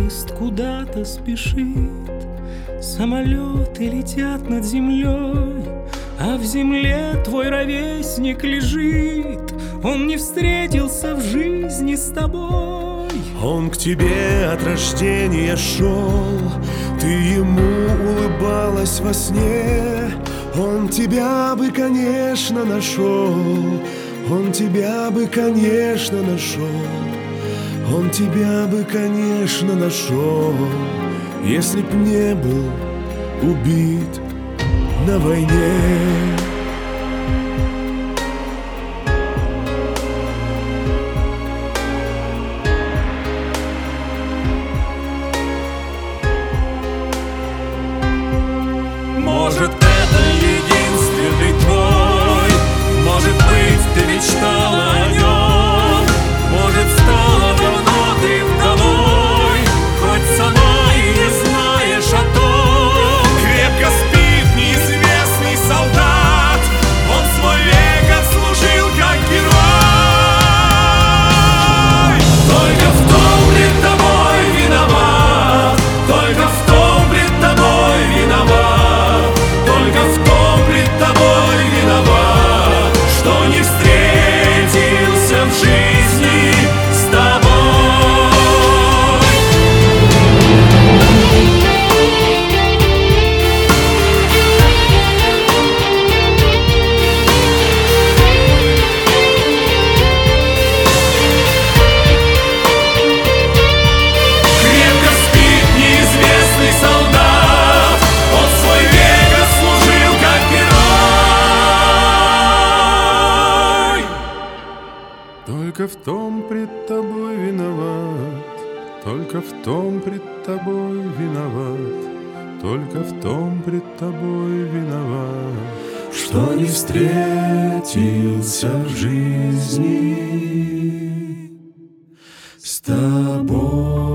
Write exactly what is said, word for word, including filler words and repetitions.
поезд куда-то спешит, самолеты летят над землей, а в земле твой ровесник лежит. Он не встретился в жизни с тобой. Он к тебе от рождения шел, ты ему улыбалась во сне. Он тебя бы, конечно, нашел, он тебя бы, конечно, нашел, он тебя бы, конечно, нашел, если б не был убит на войне. Может, это единственный твой, может быть, ты мечтала о нем, может, стала давно ты вдовой, хоть сама и не знаешь о том. Крепко спит неизвестный солдат, он свой век отслужил как герой. Только в том пред тобой виноват, только в том пред тобой виноват, только в том пред тобой виноват, что не встретился в жизни с тобой. Крепко спит неизвестный солдат, он свой век отслужил как герой. Только в том пред тобой виноват, только в том пред тобой виноват, только в том пред тобой виноват, что не встретился в жизни с тобой.